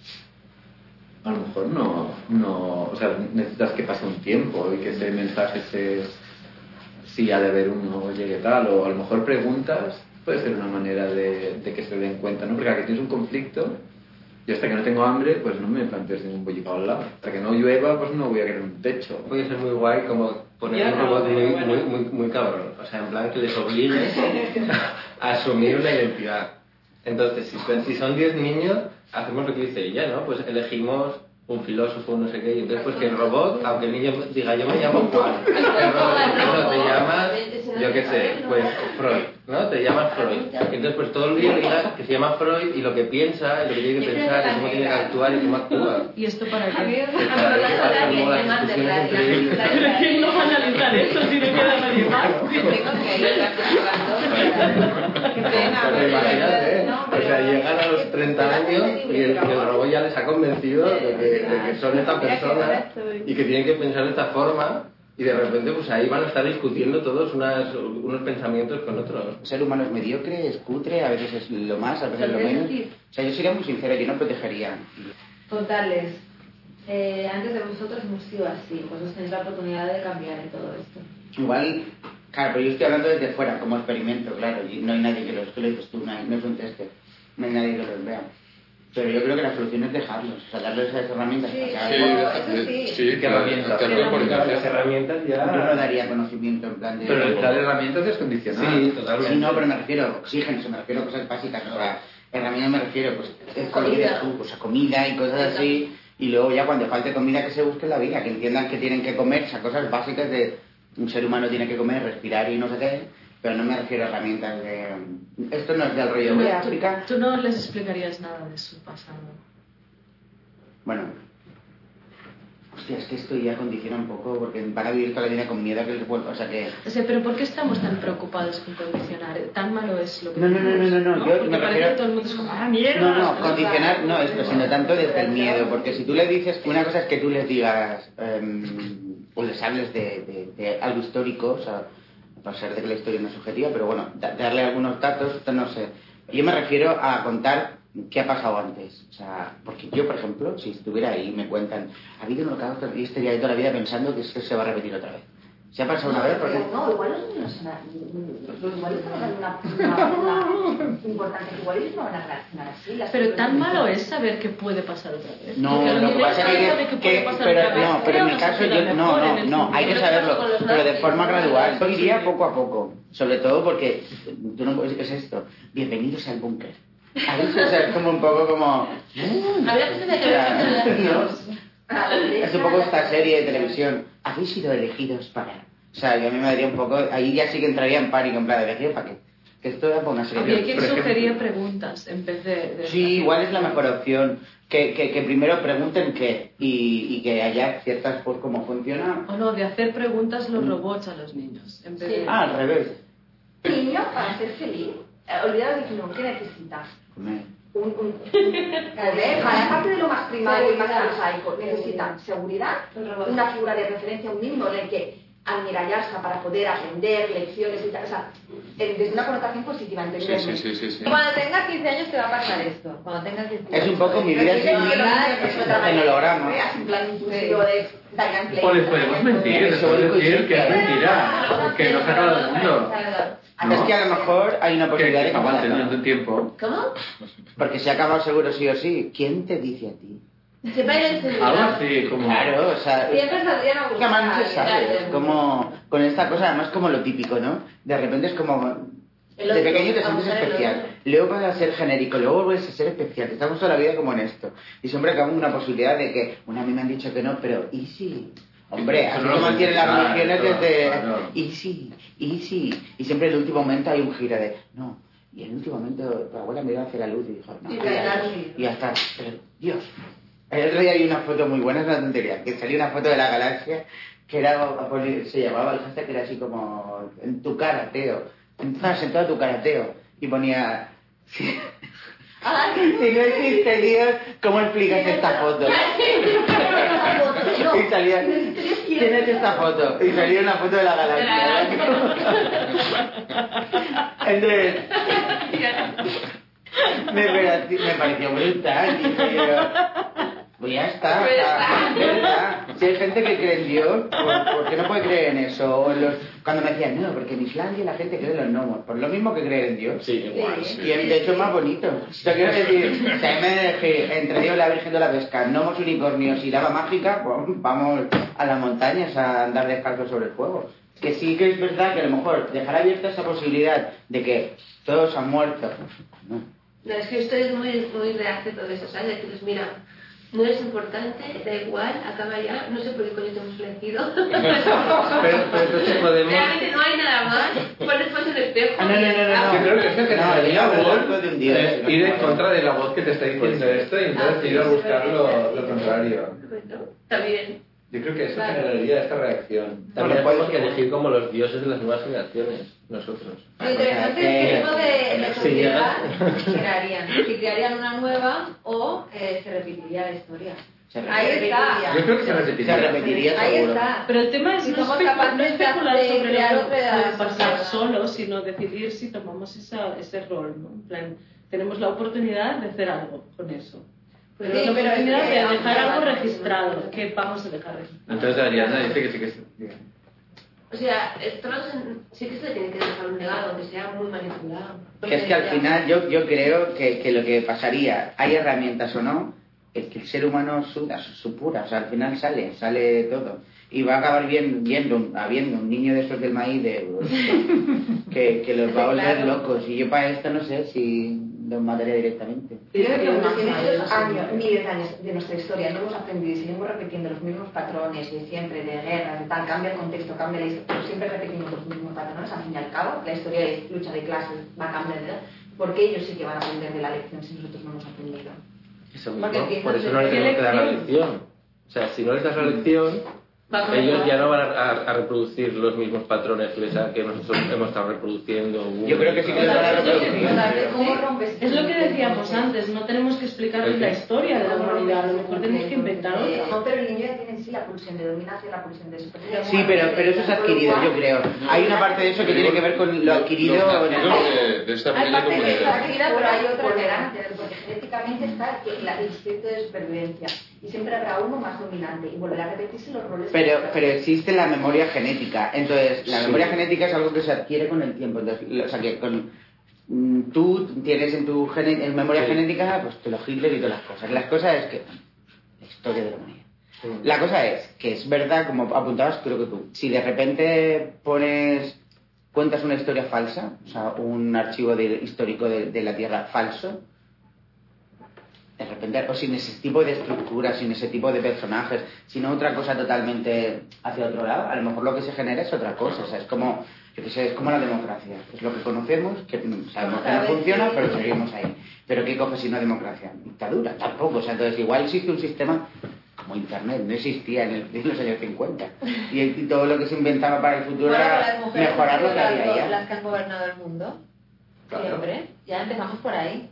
A lo mejor no, no, o sea, necesitas que pase un tiempo y que ese mensaje se, si ha de haber uno llegue tal, o a lo mejor preguntas puede ser una manera de, de que se den cuenta, ¿no? Porque aquí tienes un conflicto y hasta que no tengo hambre, pues no me plantees ningún bollicao al lado. Hasta que no llueva, pues no voy a querer un techo. Puede ser muy guay como poner Ya un no, robot muy, bueno. muy, muy, muy cabrón. O sea, en plan que les obligue a asumir una identidad. Entonces, si, si son diez niños, hacemos lo que dice ella, ¿no? Pues elegimos un filósofo, no sé qué, y entonces pues que el robot, aunque el niño diga yo me llamo Juan, el robot no, te llamas, yo qué sé, pues Freud, ¿no? Te llamas Freud. Y entonces pues todo el día diga que se llama Freud y lo que piensa, y lo que tiene que pensar, y cómo tiene que actuar y cómo actúa. ¿Y esto para A mí qué? me gusta hablar de alguien que mande la ¿Pero quién no va a analizar esto si no queda nadie más? Tengo que ir reflexionando. Qué pena. Pero imagínate, No, o pero- sea, llegan a los treinta años y el, y el robot ya les ha convencido de que, de que son esta persona y que tienen que pensar de esta forma y de repente pues ahí van a estar discutiendo todos unas, unos pensamientos con otros. El ser humano es mediocre, es cutre, a veces es lo más, a veces lo menos. O sea, yo sería muy sincero, yo no protegería. Contarles, eh, antes de vosotros hemos sido así, vosotros tenéis la oportunidad de cambiar y todo esto. Igual, claro, pero yo estoy hablando desde fuera, como experimento, claro, y no hay nadie que los, tú lo dices tú, no, hay, no es un teste, no hay nadie que los vea. Pero yo creo que la solución es dejarlos, o sea, darles esas herramientas Sí, para Sí, que hagan- eso sí. sí, ¿Qué claro, herramientas? hacerlo por Las inercia. herramientas Yo no ya... daría conocimiento en plan de... Pero dar herramientas es condicionar. Sí, totalmente. Sí, no, pero me refiero, oxígeno, me refiero a cosas básicas, o sea, herramientas me refiero, pues, es Comida. comida, tú, pues a comida y cosas así, y luego ya cuando falte comida que se busque en la vida, que entiendan que tienen que comer, o sea, cosas básicas de un ser humano tiene que comer, respirar y no sé qué, pero no me refiero a herramientas de... Esto no es del rollo de Tú, África. tú no les explicarías nada de su pasado. bueno, hostia, es que esto ya condiciona un poco porque van a vivir toda la vida con miedo a que les vuelva, o sea que... O sea, pero ¿por qué estamos tan preocupados con condicionar? ¿Tan malo es lo que No, no, no, no, no, no, ¿no? yo Porque me parece refiero... que todo el mundo es como, ¡ah, mierda! No, no, condicionar no esto, sino tanto desde el miedo, porque si tú le dices, una cosa es que tú les digas, um, o les hables de, de, de algo histórico, o sea, a pesar de que la historia no es subjetiva, pero bueno, da, darle algunos datos, no sé. Yo me refiero a contar qué ha pasado antes, o sea, porque yo, por ejemplo, si estuviera ahí y me cuentan, ha habido un holocausto, y estaría ahí toda la vida pensando que esto se va a repetir otra vez. ¿Se ha pasado no, una vez? Porque... No, igual los niños son igual es una, una, una importante, igual ellos no van a reaccionar así. Las pero tan malo es saber que puede pasar otra vez. No, lo que pasa es que, que, que pero, no, pero en mi caso yo, no, no, no, hay que saberlo, pero de forma gradual. Yo iría poco a poco, sobre todo porque tú no puedes, es esto, bienvenidos al búnker. A veces es como un poco como... Habría que tener que ver ¿no? Es un poco esta serie de televisión. Habéis sido elegidos para... O sea, yo a mí me daría un poco... Ahí ya sí que entraría en pánico, en plan, ¿elegido para qué? Que esto era para una serie. Había quien sugería preguntas en vez de... de sí, igual es la mejor opción. Que, que, que primero pregunten qué y, y que haya ciertas, pues, cómo funciona. O no, de hacer preguntas los robots a los niños. En vez sí. de... Ah, al revés. Niño, para ser feliz, eh, olvidado de que ¿qué necesitas? Comer. Un, un, un, comer, para aparte de lo más primario y más prosaico, necesitan seguridad, una figura de referencia, un mínimo en el que admirallarse para poder aprender lecciones y tal, o sea, desde una connotación positiva, ¿entendés? Sí, sí, sí, sí. Cuando tengas quince años te va a pasar esto. Cuando tengas quince años. Es un poco mi vida sin en holograma. En plan inclusivo de Diane Play. O les podemos mentir, les podemos decir que es mentira, que no se acaba el mundo. ¿No? Es que a lo mejor hay una posibilidad de que aguante el tiempo. ¿Cómo? Porque se ha acabado seguro sí o sí. ¿Quién te dice a ti? Siempre hay el celular. Algo así, como... Claro, o sea... Siempre saldrían a que además no se sabe, es como... Con esta cosa, además como lo típico, ¿no? De repente es como... De pequeño te sientes especial, luego vas a ser genérico, luego vuelves a ser especial, estamos toda la vida como en esto. Y siempre acabamos una posibilidad de que... Bueno, a mí me han dicho que no, pero ¿y si...? Hombre, así no mantienen las religiones desde... ¿Y si? ¿Y si? Y siempre en el último momento hay un giro de... No, y en el último momento tu abuela miró hacia la luz y dijo... No, y ya está, pero Dios... El otro día hay una foto muy buena, es una tontería, que salió una foto de la galaxia que era, se llamaba el hashtag que era así como en tu cara, Teo, estás sentado en tu cara, Teo, y ponía si, si no existe Dios, ¿cómo explicas esta foto? Y salía, ¿quién es esta foto? Y salía una foto de la galaxia. Entonces me, me pareció brutal, dije yo. Pues ya está, pues está, está. Si hay gente que cree en Dios, ¿por, ¿por qué no puede creer en eso? O los, cuando me decían, no, porque en Islandia la gente cree en los gnomos, por lo mismo que creer en Dios. Sí, igual. Sí. Y de hecho es más bonito. O sea, quiero decir, si a mí me dejé entre Dios y la Virgen de la Pesca, gnomos, unicornios y lava mágica, pues vamos a las montañas a andar descalzos sobre el fuego. Que sí que es verdad que a lo mejor dejar abierta esa posibilidad de que todos han muerto. No. No, es que estoy muy, muy reacio a todo eso, ¿sabes? Decirles, mira, no es importante, da igual, acaba ya, no sé por qué coño te hemos elegido. pero, pero entonces podemos... Realmente no hay nada más, pon después un espejo. Ah, no, no, no, no. Yo creo que es que no, sería no, bueno de un día, eh, ir en contra de la voz que te está diciendo esto y entonces ir a buscar lo, lo contrario. Bueno, está bien. Yo creo que eso generaría esta reacción. También tenemos que elegir como los dioses de las nuevas generaciones, nosotros. Lo interesante es qué tipo de, de sociedad crearían. Si crearían una nueva o eh, se repetiría la historia. Ahí está. Yo creo que se repetiría. Se repetiría Ahí seguro. está. Pero el tema es Si no, somos especu capaces no especular de sobre crear lo que otra puede pasar sociedad. solo, sino decidir si tomamos esa, ese rol, ¿no? En plan, tenemos la oportunidad de hacer algo con eso. Pero Sí, la pero oportunidad es que de aunque dejar algo hagan- registrado, que vamos a dejar registrado. Entonces Ariana dice que sí que sí. O sea, esto no se- sí que se tiene que dejar un legado, aunque sea muy manipulado. Que es que al final yo, yo creo que, que lo que pasaría, hay herramientas o no, es que el ser humano suda, supura, o sea, al final sale, sale todo. Y va a acabar bien, viendo, habiendo un niño de esos del maíz de, que, que los va a volver locos. Y yo para esto no sé si los mataría directamente. Yo creo que aunque en estos años, miles de años de nuestra historia no hemos aprendido y seguimos repitiendo los mismos patrones de siempre, de guerra, de tal, cambia el contexto, cambia la historia, pero siempre repetimos los mismos patrones, al fin y al cabo, la historia es lucha de clases, va a cambiar, ¿verdad? Porque ellos sí que van a aprender de la lección si nosotros no hemos aprendido. Eso mismo, por eso no les tenemos que dar la lección. O sea, si no les das la lección, ellos ya no van a, a reproducir los mismos patrones que, les ha, que nosotros hemos estado reproduciendo. Yo creo que sí que les van a reproducir. Es lo que decíamos antes, no tenemos que explicarles la historia de la humanidad, a lo mejor tenemos que inventar otra. No, pero el niño ya tiene en sí la pulsión de dominación, la pulsión de superioridad. Sí, pero, pero eso es adquirido, yo creo. Hay una parte de eso que tiene que ver con lo adquirido. De, de esta Hay parte como que de... está adquirida, pero hay otra que era, porque genéticamente está el instinto de supervivencia. Y siempre habrá uno más dominante y volverá a repetirse los roles. Pero, pero existe la memoria genética. Entonces, la memoria sí. genética es algo que se adquiere con el tiempo. Entonces, o sea, que con, tú tienes en tu gene, en memoria sí. genética, pues te lo Hitler y todas las cosas. Las cosas es que... La historia de la humanidad. Sí. La cosa es que es verdad, como apuntabas, creo que tú, si de repente pones... cuentas una historia falsa, o sea, un archivo de, histórico de, de la Tierra falso, de repente, o sin ese tipo de estructura, sin ese tipo de personajes, sino otra cosa totalmente hacia otro lado, a lo mejor lo que se genera es otra cosa, o sea, es como, yo qué sé, es como la democracia, es lo que conocemos, que sabemos que no funciona, pero seguimos ahí. Pero ¿qué coge si no democracia? Dictadura, tampoco, o sea, entonces igual existe un sistema como Internet, no existía en, el, en los años cincuenta, y, y todo lo que se inventaba para el futuro bueno, era mejorar lo que había ya. Las que han gobernado el mundo, claro. Siempre, ya empezamos por ahí.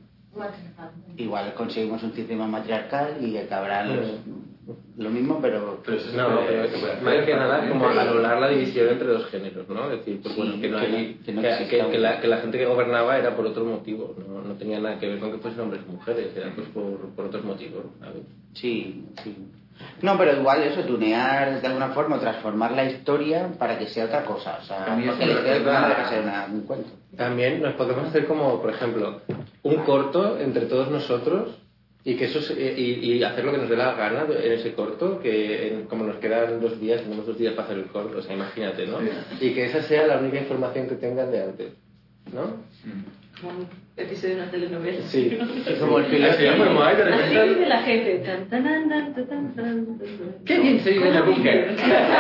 Igual conseguimos un sistema matriarcal y acabará los, lo mismo, pero... pero eso es no, pero más que nada como anular la división entre dos géneros, ¿no? Es decir, pues, sí, bueno, que, no hay, que, no que, que, que, la, que la gente que gobernaba era por otro motivo, no, no tenía nada que ver con que fuesen hombres o mujeres, era pues por, por otros motivos, ¿sabes? Sí, sí. No, pero igual eso, tunear de alguna forma, transformar la historia para que sea otra cosa, o sea, porque la historia no deja de ser una, un cuento. También nos podemos hacer como, por ejemplo, un corto entre todos nosotros y que eso y, y hacer lo que nos dé la gana en ese corto, que en, como nos quedan dos días, tenemos dos días para hacer el corto, o sea, imagínate, ¿no? Sí. Y que esa sea la única información que tengan de arte, ¿no? Como un episodio de una telenovela. Sí, como el piloto. Sí, como hay de repente. Así dice la gente. Tan, tan, tan, tan, tan, tan. ¡Qué bien se vive en el búnker!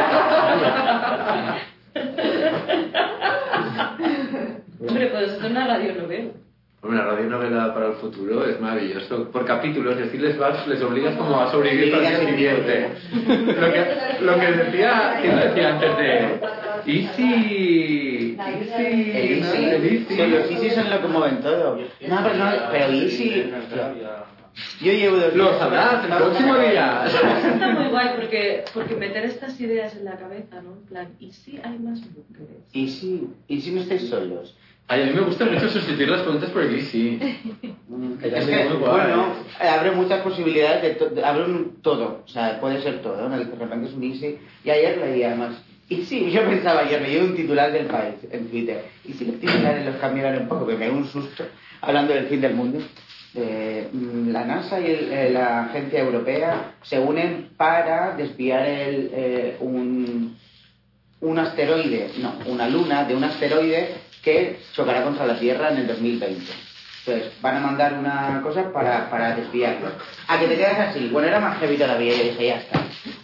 Hombre, puedes hacer una radionovela. Una radionovela para el futuro es maravilloso. Por capítulos, es decir, les, vas, les obligas como a sobrevivir para el día siguiente. Lo que, lo que decía, que decía antes de... ¿Y si...? ¿Y si...? El Easy. El Easy. Sí, los Easy son lo que mueven todo. No, pero no, pero Easy... Yo llevo dos días... Lo sabrás el próximo día. Está muy guay porque, porque meter estas ideas en la cabeza, ¿no? En plan, ¿y si hay más mujeres? ¿Y si, ¿y si no estáis solos? Ay, a mí me gusta mucho sustituir las preguntas por el Easy. Es que, bueno, abre muchas posibilidades, de to abre un todo, o sea, puede ser todo, ¿no? De repente es un Easy. Y ayer leí además, y sí, yo pensaba ayer, leí un titular del País en Twitter, y si los titulares los cambiaran un poco, que me dio un susto, hablando del fin del mundo. Eh, la NASA y el, eh, la agencia europea se unen para desviar el, eh, un, un asteroide, no, una luna de un asteroide que chocará contra la Tierra en el dos mil veinte. Entonces, van a mandar una cosa para, para desviarlo. A que te quedas así. Bueno, era más heavy todavía, y dije, ya está.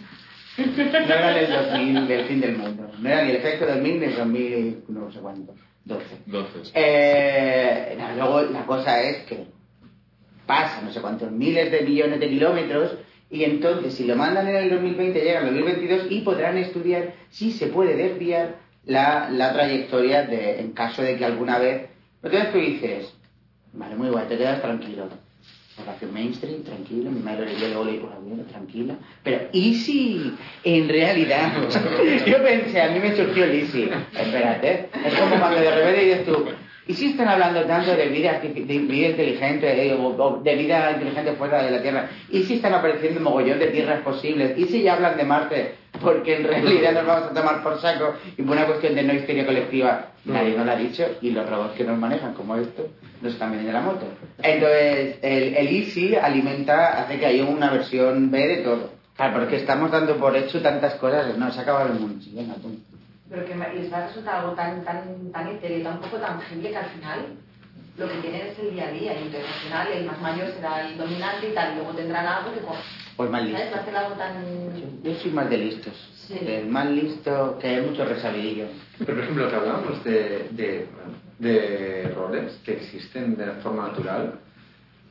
No era del dos mil, del fin del mundo. No era ni el efecto dos mil ni el dos mil, no sé cuánto. doce. doce. Eh, no, luego la cosa es que pasa no sé cuántos miles de millones de kilómetros y entonces si lo mandan en el dos mil veinte llega el dos mil veintidós y podrán estudiar si se puede desviar la, la trayectoria de, en caso de que alguna vez... Entonces tú dices, vale, muy guay, te quedas tranquilo. Relación mainstream, tranquilo, mi madre le luego le digo, bien, tranquila. Pero, ¿y si en realidad? Yo pensé, a mí me surgió el easy. Espérate, es como cuando de repente dices tú, ¿y si están hablando tanto de vida, de vida inteligente eh, o de vida inteligente fuera de la Tierra? ¿Y si están apareciendo un mogollón de tierras posibles? ¿Y si ya hablan de Marte? Porque en realidad nos vamos a tomar por saco y por una cuestión de no histeria colectiva nadie nos lo ha dicho y los robots que nos manejan como esto nos están vendiendo la moto. Entonces el, el Easy alimenta, hace que haya una versión B de todo. Claro, porque estamos dando por hecho tantas cosas, no, se ha acabado el mundo. Sí, venga, tú. Pero que les va a resultar algo tan, tan, tan etéreo, tan poco tangible que al final lo que tienen es el día a día, y entonces al final el más mayor será el dominante y tal, y luego tendrán algo que... Pues más listo. Va a ser algo tan... Yo soy más de listos. Sí. El más listo, que hay mucho resabidillo. Pero por ejemplo, que hablábamos de, de, de roles que existen de forma natural,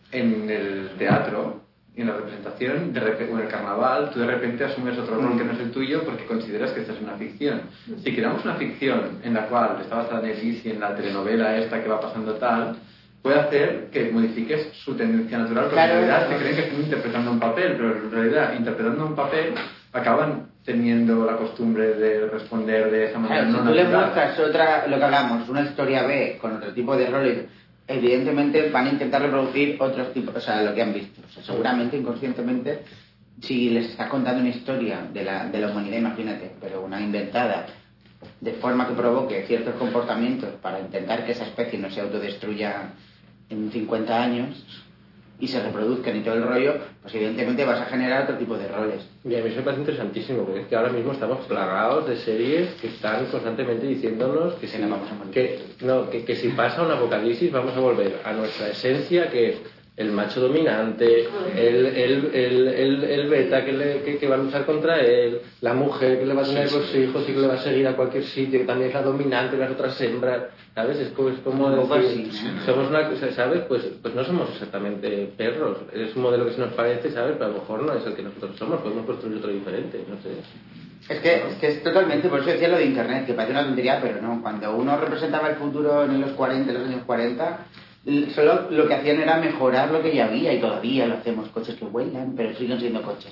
en el teatro y en la representación, de repente, o en el carnaval, tú de repente asumes otro rol que no es el tuyo porque consideras que esta es una ficción. Si creamos una ficción en la cual está basada en Elise y en la telenovela esta que va pasando tal, puede hacer que modifiques su tendencia natural, porque claro, en realidad se creen que están interpretando un papel, pero en realidad interpretando un papel acaban teniendo la costumbre de responder de esa manera. Claro, no si tú natural. le muestras otra, lo que hablamos, una historia B con otro tipo de roles, evidentemente van a intentar reproducir otros tipos, o sea, lo que han visto. O sea, seguramente, inconscientemente, si les estás contando una historia de la, de la humanidad, imagínate, pero una inventada, de forma que provoque ciertos comportamientos para intentar que esa especie no se autodestruya en cincuenta años y se reproduzcan y todo el rollo, pues evidentemente vas a generar otro tipo de roles. Y a mí eso me parece interesantísimo, porque es que ahora mismo estamos plagados de series que están constantemente diciéndonos que si, no, vamos a morir. que, no, que, que si pasa un apocalipsis vamos a volver a nuestra esencia, que es el macho dominante, el, el, el, el, el beta que, le, que, que va a luchar contra él, la mujer que le va a tener sí, los sí. hijos y que le va a seguir a cualquier sitio, que también es la dominante, las otras hembras, ¿sabes? Es como, es como decir, sí, somos una, ¿sabes? Pues, pues no somos exactamente perros, es un modelo que se nos parece, ¿sabes? Pero a lo mejor no es el que nosotros somos, podemos construir otro diferente, no sé. Es que, es que es totalmente, por eso decía lo de internet, que parece una tontería, pero no, cuando uno representaba el futuro en los cuarenta, en los años cuarenta, solo lo que hacían era mejorar lo que ya había, y todavía lo hacemos, coches que vuelan, pero siguen siendo coches.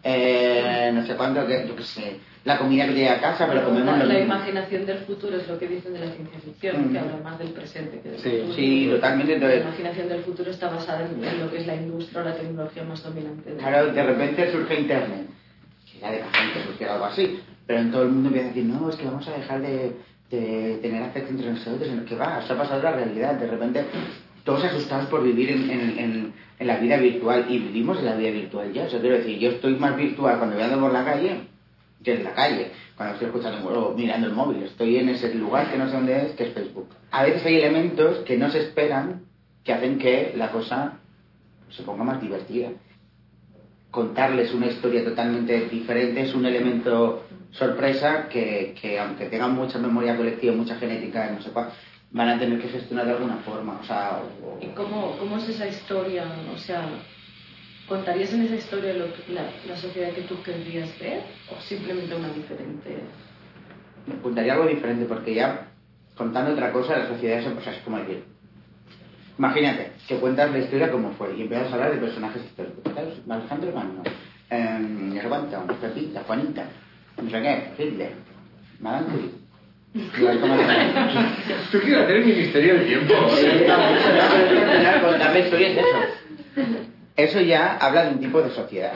Eh, no sé cuánto, que, yo qué sé, la comida que llega a casa, pero comemos la, lo la mismo. imaginación del futuro es lo que dicen de la ciencia ficción, mm. que habla más del presente que del sí, futuro. Sí, totalmente. Entonces, la imaginación del futuro está basada en, en lo que es la industria o la tecnología más dominante. De claro, de repente surge Internet, que ya de la gente surgió algo así, pero en todo el mundo empieza a decir, no, es que vamos a dejar de, de tener afecto entre nosotros, en lo que va, eso ha pasado la realidad, de repente todos asustados por vivir en, en, en, en la vida virtual, y vivimos en la vida virtual ya. Yo quiero decir, yo estoy más virtual cuando voy andando por la calle que en la calle, cuando estoy escuchando o mirando el móvil. Estoy en ese lugar que no sé dónde es, que es Facebook. A veces hay elementos que no se esperan que hacen que la cosa se ponga más divertida. Contarles una historia totalmente diferente es un elemento sorpresa que, que aunque tengan mucha memoria colectiva, mucha genética, no sé cuál, van a tener que gestionar de alguna forma, o sea... O... ¿Y cómo, cómo es esa historia? O sea, ¿contarías en esa historia lo que, la, la sociedad que tú querrías ver o simplemente una diferente...? Me contaría algo diferente, porque ya contando otra cosa, la sociedad es, o sea, es como decir... Imagínate, que cuentas la historia como fue y empiezas a hablar de personajes históricos. Alejandro Magno, eh, no sé cuánto, Pepita, Juanita, no sé qué, Hitler, Madame Curie. Tú quieres hacer el Ministerio del Tiempo. Contar la historia es eso. Eso ya habla de un tipo de sociedad.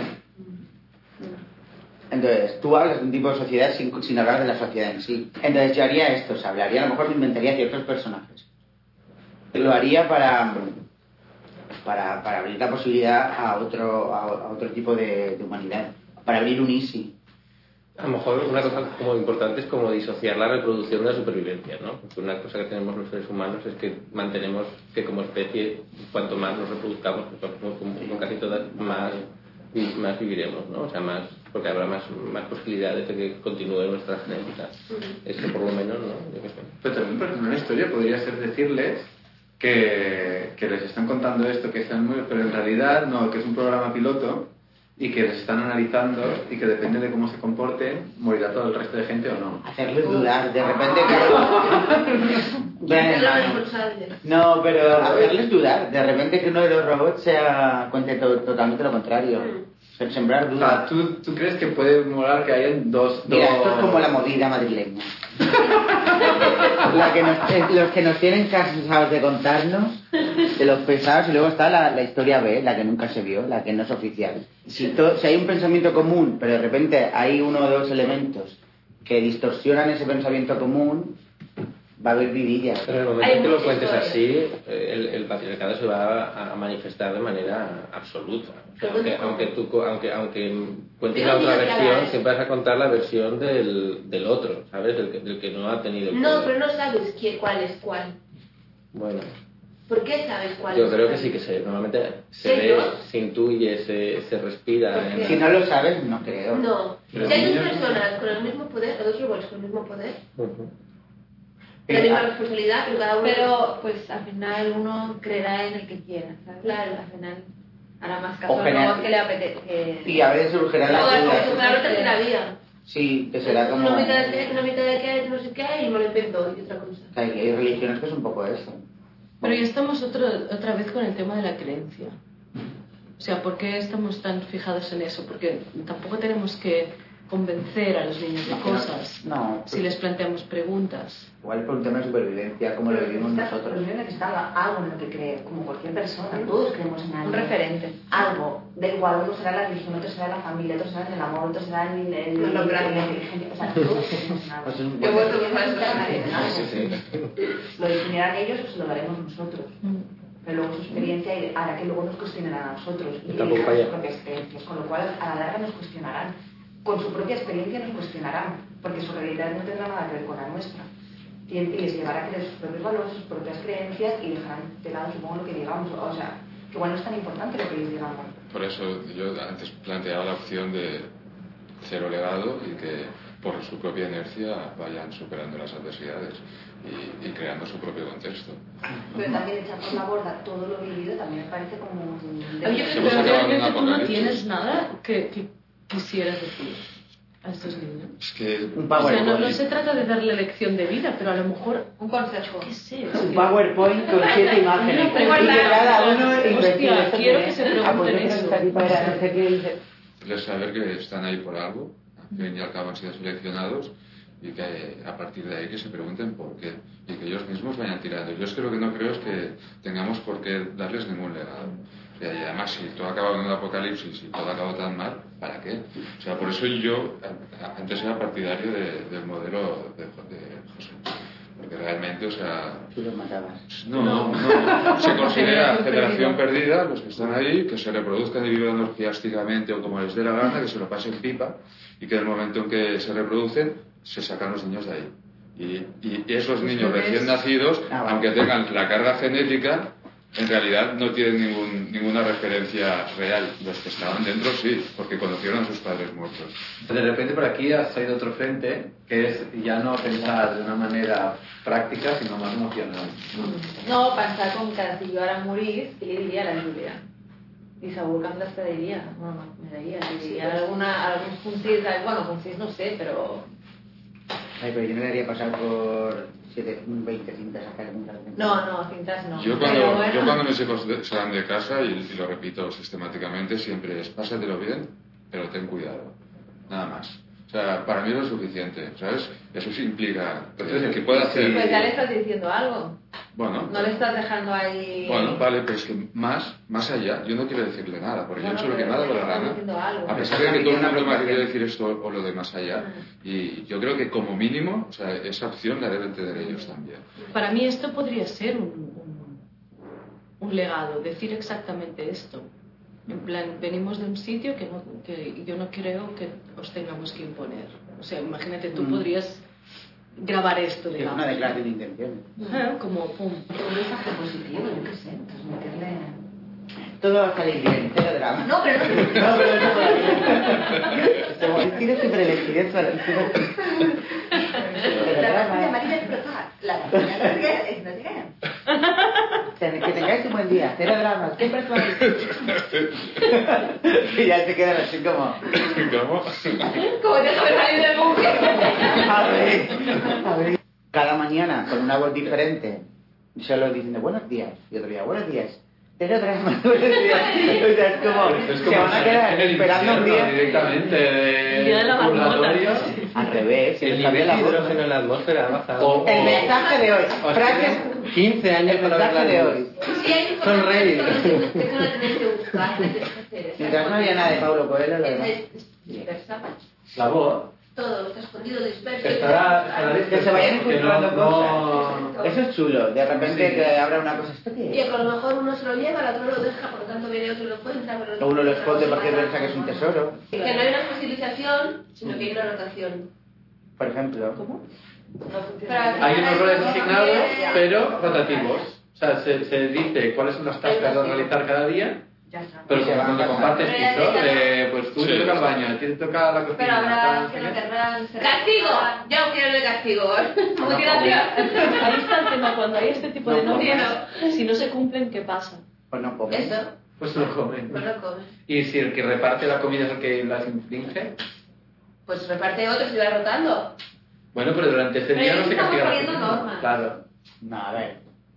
Entonces, tú hablas de un tipo de sociedad sin, sin hablar de la sociedad en sí. Entonces yo haría esto, o sea, hablaría, a lo mejor me inventaría ciertos personajes. Lo haría para, para, para abrir la posibilidad a otro, a, a otro tipo de, de humanidad. Para abrir un easy. A lo mejor una cosa como importante es como disociar la reproducción de la supervivencia, ¿no? Porque una cosa que tenemos los seres humanos es que mantenemos que como especie, cuanto más nos reproduzcamos, pues como, como, como casi todas, más, más viviremos, ¿no? O sea, más, porque habrá más, más posibilidades de que continúe nuestra genética. Eso por lo menos, ¿no? Yo qué sé. Pero también, por ejemplo, una historia podría ser decirles que, que les están contando esto, que están muy... pero en realidad no, que es un programa piloto y que les están analizando y que depende de cómo se comporten, morirá todo el resto de gente o no. Hacerles dudar, de repente que... bueno, no, pero hacerles dudar, de repente que uno de los robots sea cuente to totalmente lo contrario. Sembrar dudas. O sea, ¿tú, ¿tú crees que puede molar que hayan dos... Mira, dos... esto es como la movida madrileña. La que nos, los que nos tienen cansados de contarnos, de los pesados, y luego está la, la historia B, la que nunca se vio, la que no es oficial. Si, to, si hay un pensamiento común, pero de repente hay uno o dos elementos que distorsionan ese pensamiento común, va a haber vidillas. Pero en el momento que lo cuentes así, el, el patriarcado se va a manifestar de manera absoluta. O sea, aunque, aunque, tú, aunque, aunque cuentes la otra versión, siempre vas a contar la versión del, del otro, ¿sabes? Del que, del que no ha tenido... No, pero no sabes quién, cuál es cuál. Bueno. ¿Por qué sabes cuál Yo es creo cuál? que sí que se, normalmente se ve, se intuye, se, se respira. En si no lo sabes, no creo. No. Si hay dos personas con el mismo poder, o dos robots con el mismo poder... Uh-huh. la misma responsabilidad, pero cada uno... Pero, pues, al final uno creerá en el que quiera, ¿sabes? Claro. Al final hará más caso O luego general- que le apetece. Y a veces surgirá la Toda duda. la otra tercera vía. Sí, que será como... Una mitad de qué, una mitad de qué, no sé qué, y me lo invento y otra cosa. Hay, hay religiones que es un poco eso. Pero ya estamos otro, otra vez con el tema de la creencia. O sea, ¿por qué estamos tan fijados en eso? Porque tampoco tenemos que convencer a los niños de No, cosas no, si les planteamos preguntas. Igual por un tema de supervivencia, como lo vivimos nosotros. Pero necesitan algo en lo que cree, como cualquier persona. Todos creemos en algo. Un referente. Algo. Da igual, uno será la religión, otro será la familia, otro será el amor, otro será el, el, No, no, claro. la inteligencia. O sea, todos creemos en algo. Pues es un Yo buen- vuelvo a creer en algo. Sí, sí. Lo definirán ellos o se lo daremos nosotros. Pero luego su experiencia hará que luego nos cuestionarán a nosotros. Y Tampoco elijan falla. sus propias creencias. Con lo cual, a la larga nos cuestionarán. Con su propia experiencia nos cuestionarán. Porque su realidad no tendrá nada que ver con la nuestra. Y les llevará a creer sus propios valores, sus propias creencias y dejarán de lado, supongo, lo que digamos. O sea, que igual no es tan importante lo que les digamos. Por eso yo antes planteaba la opción de cero legado y que por su propia inercia vayan superando las adversidades y, y creando su propio contexto. Pero también echar por la borda todo lo vivido también me parece como un... Oye, Se hemos pero acabado en realmente un tú no apocalipsis. tienes nada que, que quisieras decir a estos niños. Es que Un O sea, no, PowerPoint. no se trata de darle lección de vida, pero a lo mejor, Un consejo. qué sé, es Un que- PowerPoint con siete imágenes. Una Y que pregunta. cada uno Hostia, investigue esto quiero que- que se Ah, pues yo pregunten creo que eso. está aquí para no sé qué dice. hacerles saber que están ahí por algo, al fin y al cabo han sido seleccionados y que a partir de ahí que se pregunten por qué y que ellos mismos vayan tirando. Yo es que lo que no creo es que tengamos por qué darles ningún legado. O sea, y además, si todo ha acabado en un apocalipsis y todo ha acabado tan mal, ¿para qué? O sea, por eso yo a- antes era partidario de- del modelo de, de José. Porque realmente, o sea, Tú los matabas. no, no, no. Se considera generación perdida, los que están ahí, que se reproduzcan y vivan orgiásticamente o como les dé la gana, que se lo pasen pipa y que en el momento en que se reproducen, se sacan los niños de ahí. Y, y esos niños recién nacidos, Ah, vale. aunque tengan la carga genética, en realidad no tienen ningún, ninguna referencia real. Los que estaban dentro sí, porque conocieron a sus padres muertos. De repente por aquí ha salido otro frente, que es ya no pensar de una manera práctica, sino más emocional. No, pensar com que si jo ara morís, què li diria a la Júlia? I segur que em despediria. No, no, me diria. Li diria alguna, alguns consells, bueno, consells no sé, però... Ay, pero yo no le haría pasar por siete, veinte cintas a cada una. No, no, cintas no. Yo Però cuando, bueno. yo cuando mis hijos de- se van de casa, y, y lo repito sistemáticamente, siempre es pásatelo bien, pero ten cuidado. Nada más. O sea, para mí no es suficiente, ¿sabes? Eso sí implica... Entonces, ¿qué puede hacer? Pues ya le estás diciendo algo. Bueno, No le estás dejando ahí... bueno, vale, pero es que más, más allá, yo no quiero decirle nada, porque Bueno, yo he hecho lo que pero me ha dado le la estás gana. diciendo algo. A pesar de que todo el mundo me ha querido decir esto o lo de más allá, y yo creo que como mínimo, o sea, esa opción la deben tener ellos también. Para mí esto podría ser un, un, un legado, decir exactamente esto. En plan, venimos de un sitio que, no, que yo no creo que os tengamos que imponer. O sea, imagínate, tú Mm. podrías grabar esto, Es digamos. una declaración de intenciones. Ajá, como pum. Un mensaje positivo, yo qué sé, transmitirle... Todo va a salir bien, cero drama. No, pero no... No, pero no. Tienes que predecir eso. Pero La drama, de ¿eh? María explotar. La de María no sigue, no sigue. O sea, que tengáis un buen día, cero dramas, siempre feliz. Y ya se quedan así como... ¿Cómo? Como te acabas de salir del buque. A ver, a ver. Cada mañana, con una voz diferente, solo diciendo buenos días, y otro día buenos días. Cero dramas, buenos días. O sea, es como... Es se como van a quedar en el esperando un infierno día... directamente El día de la de marmota. Al revés, que El les cambia nivel la de voz. hidrógeno en la atmósfera ha bajado. O- El mensaje de hoy, Os frases... quince años El para ver mensaje la de luz. hoy. Sí, hay Sonreír. información que no la tenéis que buscar, la tenéis que hacer. Mientras no haya nada de Paulo Coelho, lo Es- demás. es- es dispersa. La voz Todo está escondido, disperso. estará, estará Que se vayan que encontrando no- cosas. no- Eso es chulo, de repente Sí. que habrá una cosa... ¿Esto qué Y es? que a lo mejor uno se lo lleva, el otro lo deja, por lo tanto viene otro y lo cuenta. Pero O uno lo esconde porque piensa que es un tesoro. Que no hay una fosilización, sino que hay una rotación. Por ejemplo. ¿Cómo? Hay unos roles asignados, pero rotativos. O sea, se, se dice cuáles son las tareas a realizar cada día Ya está. Pero como cuando compartes piso, de, pues tú Sí, te toca el sí. baño, a ti te toca la cocina. Pero habrá tal, que no lo sé qué. querrán. se ¡Castigo! recordarán. Yo quiero el castigo. Mutilación. Ahí está el tema, cuando hay este tipo de No, normas, si no se cumplen, ¿qué pasa? Pues no comes. Eso, Pues lo comen. pues lo comes. Y si el que reparte la comida es el que las infringe, Pues reparte otros y va rotando. bueno, pero durante ese Pero día ahí no se estamos castiga la poniendo comida. normas. Claro. No, a ver.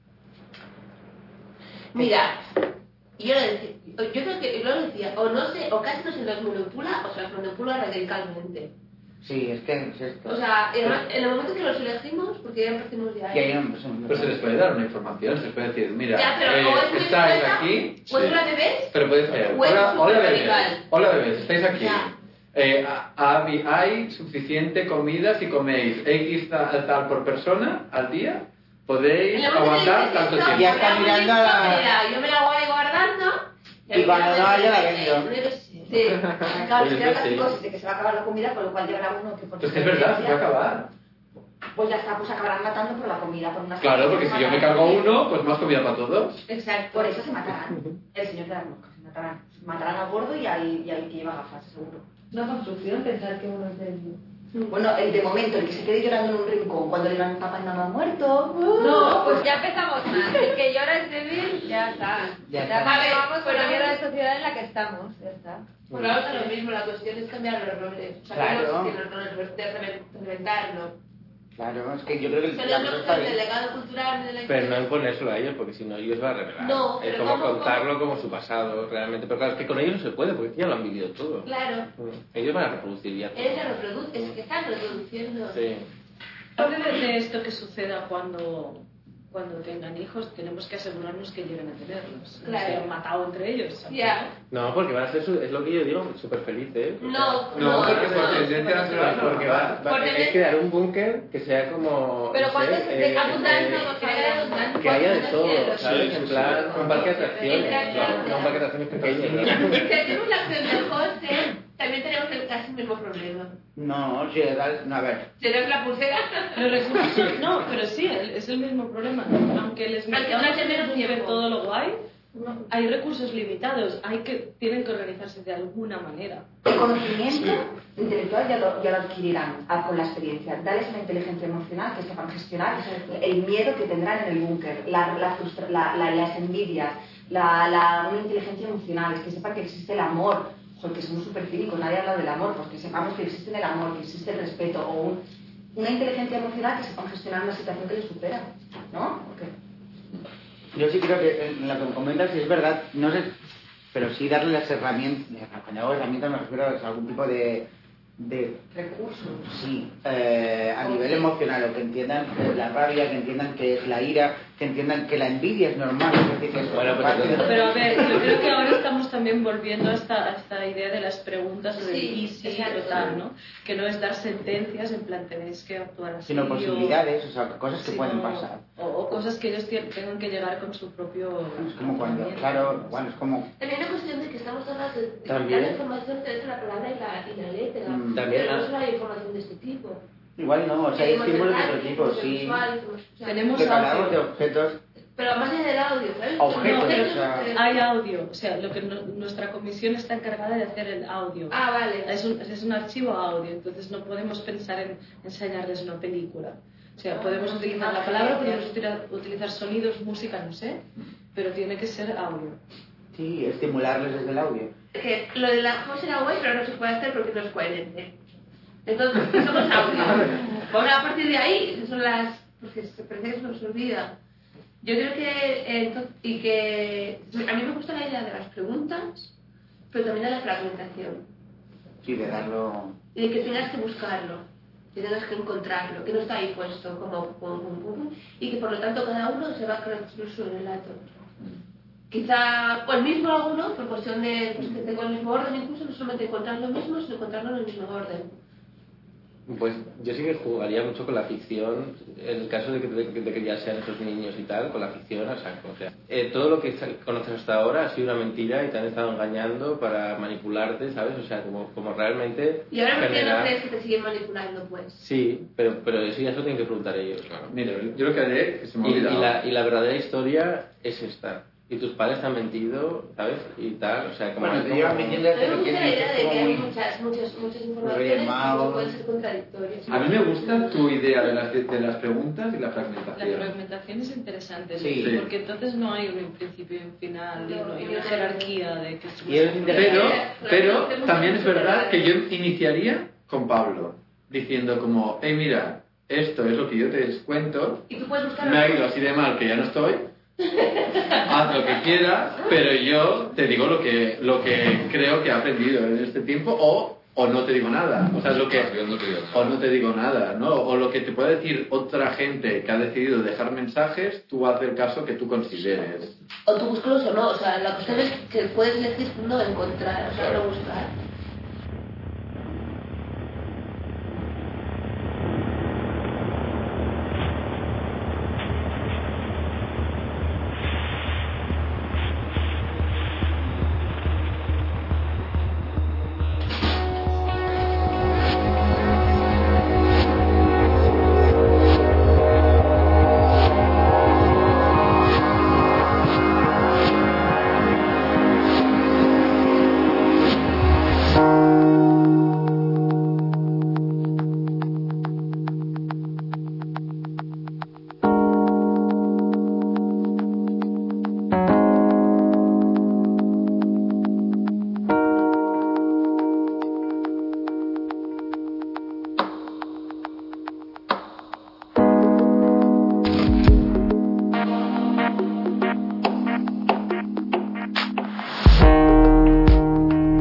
Mira, yo, le decía, yo creo que yo lo decía, o no sé, o casi no se nos manipula, o se nos manipula radicalmente. Sí, es que es esto. O sea, en, en el momento que los elegimos, porque ya partimos de Y ahí. ahí no, pues, Pero se les puede dar una información, se les puede decir, mira, Ya, pero eh, o es muy estáis discreta, aquí, o es sí. una bebés, Pero puede fallar. o es Hola, hola súper bebés, radical. hola bebés, estáis aquí. Ya. Eh, ha- hay suficiente comida si coméis X tal, tal por persona al día, podéis En el momento aguantar que tanto dices tiempo. Ya está mirando a la- Yo me la voy guardando. Y cuando no haya, la vendo. Sí, claro, Pues si eso el castigo sí. es de que se va a acabar la comida, con lo cual llegará uno que por Pues que es verdad, se va a acabar. Pues ya está, pues acabarán matando por la comida, por una Claro, porque si yo me cargo uno, pues más comida para todos. Exacto. Por eso se matarán. El señor de las moscas, se matarán. Matarán al gordo y al, y al que lleva gafas, seguro. Una construcción pensar que uno es débil. Bueno, el de momento, el que se quede llorando en un rincón cuando le digan papá y mamá muerto. No, pues ya empezamos mal. El que llora es débil, ya está. Ya Ya está. vale, vamos Pero con la mira- mierda de sociedad en la que estamos. Ya está. Bueno, ahora es lo mismo, la cuestión es cambiar los roles. O sea, Claro. no los roles de reven- reventarlo. Claro, es que yo creo que O sea, la no cosa es está del bien. legado cultural de la Pero no historia. imponérselo a ellos, porque si no ellos van a revelar. No, es pero como ¿cómo- contarlo como su pasado, realmente. Pero claro, es que con ellos no se puede, porque ya lo han vivido todo. Claro. Mm. Ellos van a reproducir ya todo. Ella reproduce, es que están reproduciendo. Sí. Aparte de, de esto que suceda cuando, cuando tengan hijos, tenemos que asegurarnos que lleguen a tenerlos. No Claro. se han matado entre ellos. Ya. No, porque van a ser, su- es lo que yo digo, súper felices. No, No, porque por no. tendencia natural, porque va. Va- Por es tener- crear un búnker que sea como. Pero no ¿cuántos sé, de eh, abundancia eh, no que haya abundancia? que haya de todo, ¿Cuántos ¿sabes? Sí, sí, En sí. plan, un parque de atracciones. Exacto. No, no un parque de atracciones pequeño. ¿no? Si hacemos la acción del hostel, también tenemos el casi mismo problema. No, sí, da- no, a ver. ¿Serás la pulsera? Los recursos, no, pero sí, el- es el mismo problema. Aunque les Aunque metamos hace menos en tiempo. todo lo guay, hay recursos limitados. Hay que, tienen que organizarse de alguna manera. El conocimiento intelectual ya lo, ya lo adquirirán ah, con la experiencia. Darles una inteligencia emocional que sepan gestionar el miedo que tendrán en el búnker, la, la frustra- la- la- las envidias, la, la- una inteligencia emocional, que sepan que existe el amor. Porque somos súper cínicos, nadie habla del amor, pues que sepamos que existe el amor, que existe el respeto, o un- una inteligencia emocional que sepan gestionar una situación que les supera, ¿no? ¿O qué? Yo sí creo que en lo que me comentas sí es verdad, no sé, pero sí darle las herramientas, cuando hago herramientas me refiero a algún tipo de, de Recursos. sí, eh, a nivel emocional, o que entiendan que la rabia, que entiendan que es la ira, que entiendan que la envidia es normal, es decir, que es Bueno, pues parte de- entonces- Pero a ver, yo creo que ahora estamos también volviendo a esta, a esta idea de las preguntas o del Sí, y sí exacto. o tal, ¿no? Que no es dar sentencias en plan tenéis que actuar así. sino o- posibilidades, o sea, cosas que sino- pueden pasar. O, o cosas que ellos tien- tengan que llegar con su propio... Es como cuando, razonamiento. claro, bueno, es como También es cuestión de que estamos hablando de de También. dar información entre la palabra y la, y la letra. Mm. También, Pero no ah. solo hay información de este tipo. igual no, o sea, hay Tenemos estímulos de el otro arte, tipo, tenemos el sí, visual, tenemos- o sea, Tenemos que hablamos audio. de objetos, Pero más allá del audio, ¿sabes? Objetos, No, o sea, tenemos- Hay audio, o sea, lo que no- nuestra comisión está encargada de hacer el audio. Ah, vale. Es un, es un archivo audio, entonces no podemos pensar en enseñarles una película. O sea, podemos Ah, utilizar la ah, palabra, genial. podemos utilizar, utilizar sonidos, música, no sé, pero tiene que ser audio. sí, estimularles desde el audio. Que lo de la voz era guay, pero no se puede hacer porque no es coherente. Entonces, somos audio. Ahora, a partir de ahí, son las... Porque se parece que se nos olvida. Yo creo que... eh, ento- y que... A mí me gusta la idea de las preguntas, pero también de la fragmentación. Sí, de darlo... Y de que tengas que buscarlo, que tengas que encontrarlo, que no está ahí puesto como pum, pum, pum, pum, y que por lo tanto cada uno se va a construir su relato. Quizá, o el mismo alguno, por cuestión de pues, que tengo el mismo orden, incluso no solamente encontrar lo mismo, sino encontrarlo en el mismo orden. Pues yo sí que jugaría mucho con la ficción, en el caso de que, de, de que ya sean esos niños y tal, con la ficción, o sea, o sea eh, todo lo que sa- conoces hasta ahora ha sido una mentira y te han estado engañando para manipularte, ¿sabes? O sea, como, como realmente Y ahora, ¿por qué no generar... crees que te siguen manipulando, pues? Sí, pero, pero eso ya se lo tienen que preguntar ellos. Mira, yo lo que haré, que se me Y, ha y olvidado. la, y la verdadera historia es esta. y tus padres te han mentido, ¿sabes? Y tal, o sea, como... Bueno, te llevan mintiendo desde Me gusta la pequeño, idea es de como que hay muy... muchas, muchas, muchas Reyes informaciones que Magos. pueden ser contradictorias. A mí me gusta tu idea de las, de las preguntas y la La fragmentación. fragmentación es interesante, Sí. ¿no? Porque entonces no hay un principio y un final y, no- y una jerarquía de que es Y es Pero, pero Tenemos también que es verdad que superar. yo iniciaría con Pablo, diciendo como, hey mira, esto es lo que yo te cuento, Y tú puedes buscar... me ha ido así de mal que ya no estoy, haz lo que quieras, pero yo te digo lo que, lo que creo que he aprendido en este tiempo o, o no te digo nada, o sea, lo que, Yo no te digo nada. o no te digo nada, ¿no? O lo que te puede decir otra gente que ha decidido dejar mensajes, tú haz el caso que tú consideres. O tú búscalos o no, o sea, la cuestión es que puedes elegir no encontrar, o sea, no buscar.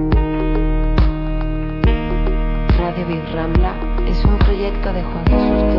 Radio Big Rambla es un proyecto de Juan Jesús